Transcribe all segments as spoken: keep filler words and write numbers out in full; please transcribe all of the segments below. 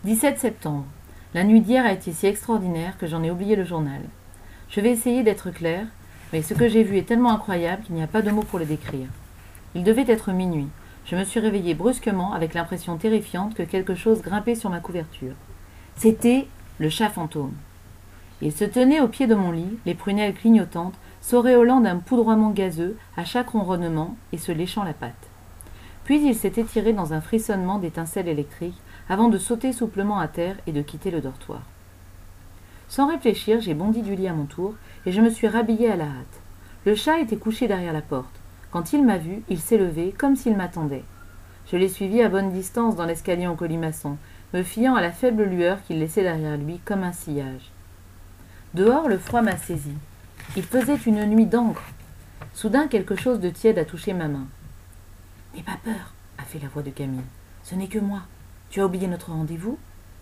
dix-sept septembre. La nuit d'hier a été si extraordinaire que j'en ai oublié le journal. Je vais essayer d'être claire, mais ce que j'ai vu est tellement incroyable qu'il n'y a pas de mots pour le décrire. Il devait être minuit. Je me suis réveillée brusquement avec l'impression terrifiante que quelque chose grimpait sur ma couverture. C'était le chat fantôme. Il se tenait au pied de mon lit, les prunelles clignotantes, s'auréolant d'un poudroiement gazeux à chaque ronronnement et se léchant la patte. Puis il s'est étiré dans un frissonnement d'étincelles électriques avant de sauter souplement à terre et de quitter le dortoir. Sans réfléchir, j'ai bondi du lit à mon tour et je me suis rhabillée à la hâte. Le chat était couché derrière la porte. Quand il m'a vue, il s'est levé comme s'il m'attendait. Je l'ai suivi à bonne distance dans l'escalier en colimaçon, me fiant à la faible lueur qu'il laissait derrière lui comme un sillage. Dehors, le froid m'a saisi. Il faisait une nuit d'encre. Soudain, quelque chose de tiède a touché ma main. « N'aie pas peur, » a fait la voix de Camille. « Ce n'est que moi. Tu as oublié notre rendez-vous »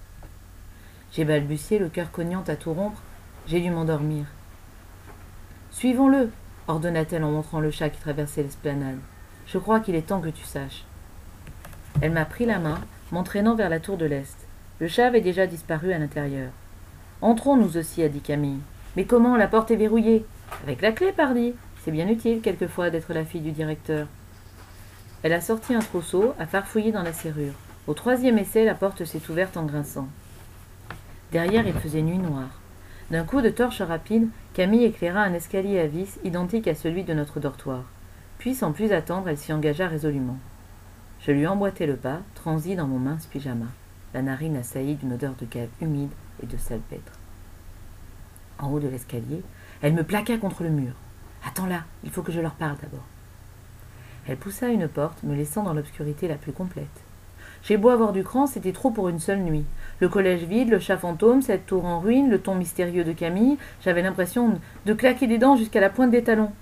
J'ai balbutié, le cœur cognant à tout rompre. J'ai dû m'endormir. « Suivons-le » ordonna-t-elle en montrant le chat qui traversait l'esplanade. « Je crois qu'il est temps que tu saches. » Elle m'a pris la main, m'entraînant vers la tour de l'Est. Le chat avait déjà disparu à l'intérieur. « Entrons nous aussi, a dit Camille. « Mais comment, la porte est verrouillée ?»« Avec la clé, pardi. C'est bien utile, quelquefois, d'être la fille du directeur. » Elle a sorti un trousseau, a farfouillé dans la serrure. Au troisième essai, la porte s'est ouverte en grinçant. Derrière, il faisait nuit noire. D'un coup de torche rapide, Camille éclaira un escalier à vis identique à celui de notre dortoir. Puis, sans plus attendre, elle s'y engagea résolument. Je lui emboîtai le pas, transi dans mon mince pyjama, la narine assaillie d'une odeur de cave humide et de salpêtre. En haut de l'escalier, elle me plaqua contre le mur. « Attends là, il faut que je leur parle d'abord. » Elle poussa une porte, me laissant dans l'obscurité la plus complète. J'ai beau avoir du cran, c'était trop pour une seule nuit. Le collège vide, le chat fantôme, cette tour en ruine, le ton mystérieux de Camille, j'avais l'impression de claquer des dents jusqu'à la pointe des talons.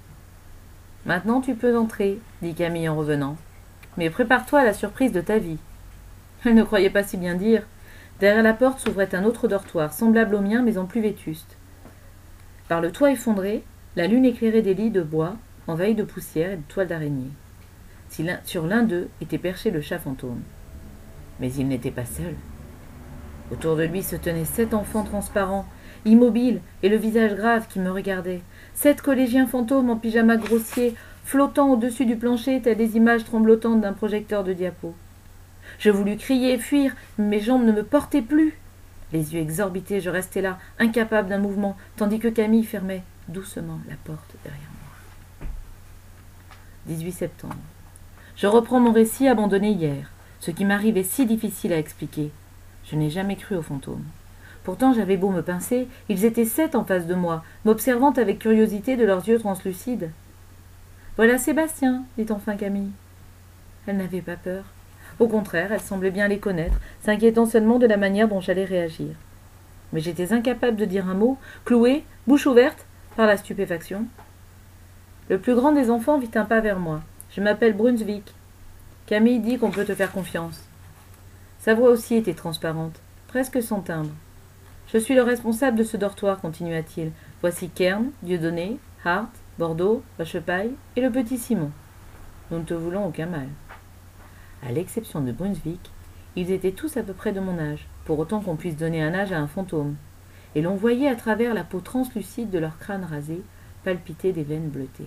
« Maintenant tu peux entrer, » dit Camille en revenant. « Mais prépare-toi à la surprise de ta vie. » Elle ne croyait pas si bien dire. Derrière la porte s'ouvrait un autre dortoir, semblable au mien, mais en plus vétuste. Par le toit effondré, la lune éclairait des lits de bois, en veille de poussière et de toiles d'araignée. Si l'un, sur l'un d'eux était perché le chat fantôme. Mais il n'était pas seul. Autour de lui se tenaient sept enfants transparents, immobiles et le visage grave qui me regardaient. Sept collégiens fantômes en pyjama grossier, flottant au-dessus du plancher telles des images tremblotantes d'un projecteur de diapo. Je voulus crier et fuir, mais mes jambes ne me portaient plus. Les yeux exorbités, je restais là, incapable d'un mouvement, tandis que Camille fermait doucement la porte derrière moi. dix-huit septembre. Je reprends mon récit abandonné hier. Ce qui m'arrive est si difficile à expliquer. Je n'ai jamais cru aux fantômes. Pourtant, j'avais beau me pincer, ils étaient sept en face de moi, m'observant avec curiosité de leurs yeux translucides. « Voilà Sébastien, » dit enfin Camille. Elle n'avait pas peur. Au contraire, elle semblait bien les connaître, s'inquiétant seulement de la manière dont j'allais réagir. Mais j'étais incapable de dire un mot, clouée, bouche ouverte, par la stupéfaction. Le plus grand des enfants fit un pas vers moi. Je m'appelle Brunswick. Camille dit qu'on peut te faire confiance. Sa voix aussi était transparente, presque sans timbre. Je suis le responsable de ce dortoir, continua-t-il. Voici Kern, Dieudonné, Hart, Bordeaux, Vachepaille et le petit Simon. Nous ne te voulons aucun mal. À l'exception de Brunswick, ils étaient tous à peu près de mon âge, pour autant qu'on puisse donner un âge à un fantôme, et l'on voyait à travers la peau translucide de leur crâne rasé palpiter des veines bleutées.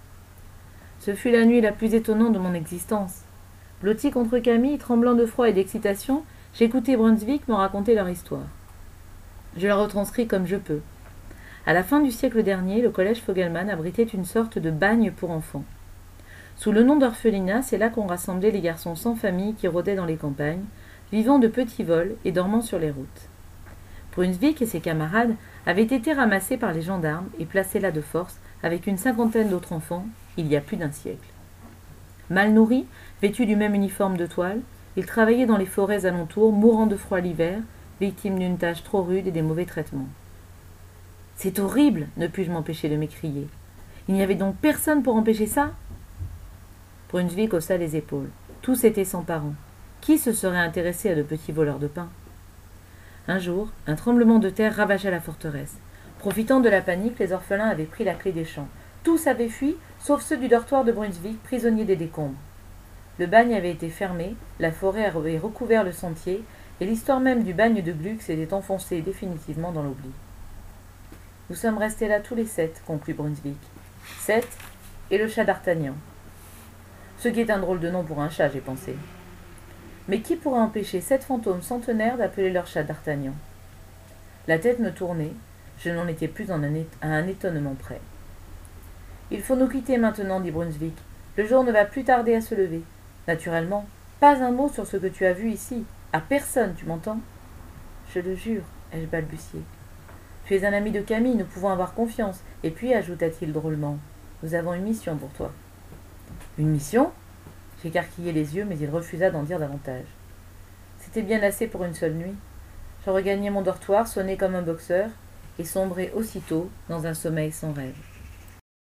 Ce fut la nuit la plus étonnante de mon existence. Blotti contre Camille, tremblant de froid et d'excitation, j'écoutais Brunswick me raconter leur histoire. Je la retranscris comme je peux. À la fin du siècle dernier, le collège Fogelman abritait une sorte de bagne pour enfants. Sous le nom d'orphelinat, c'est là qu'on rassemblait les garçons sans famille qui rôdaient dans les campagnes, vivant de petits vols et dormant sur les routes. Brunswick et ses camarades avaient été ramassés par les gendarmes et placés là de force avec une cinquantaine d'autres enfants, il y a plus d'un siècle. Mal nourris, vêtus du même uniforme de toile, ils travaillaient dans les forêts alentours, mourant de froid l'hiver, victimes d'une tâche trop rude et des mauvais traitements. « C'est horrible !» ne pus-je m'empêcher de m'écrier. « Il n'y avait donc personne pour empêcher ça ?» Brunswick haussa les épaules. Tous étaient sans parents. Qui se serait intéressé à de petits voleurs de pain? Un jour, un tremblement de terre ravagea la forteresse. Profitant de la panique, les orphelins avaient pris la clé des champs. Tous avaient fui, sauf ceux du dortoir de Brunswick, prisonniers des décombres. Le bagne avait été fermé, la forêt avait recouvert le sentier, et l'histoire même du bagne de Gluck s'était enfoncée définitivement dans l'oubli. Nous sommes restés là tous les sept, conclut Brunswick. Sept et le chat d'Artagnan. Ce qui est un drôle de nom pour un chat, j'ai pensé. Mais qui pourrait empêcher sept fantômes centenaires d'appeler leur chat d'Artagnan? La tête me tournait, je n'en étais plus en un é- à un étonnement près. Il faut nous quitter maintenant, dit Brunswick. Le jour ne va plus tarder à se lever. Naturellement, pas un mot sur ce que tu as vu ici. À personne, tu m'entends? Je le jure, ai-je balbutié. Tu es un ami de Camille, nous pouvons avoir confiance. Et puis, ajouta-t-il drôlement, nous avons une mission pour toi. Une mission? J'écarquillai les yeux, mais il refusa d'en dire davantage. C'était bien assez pour une seule nuit. Je regagnai mon dortoir, sonné comme un boxeur, et sombrai aussitôt dans un sommeil sans rêve.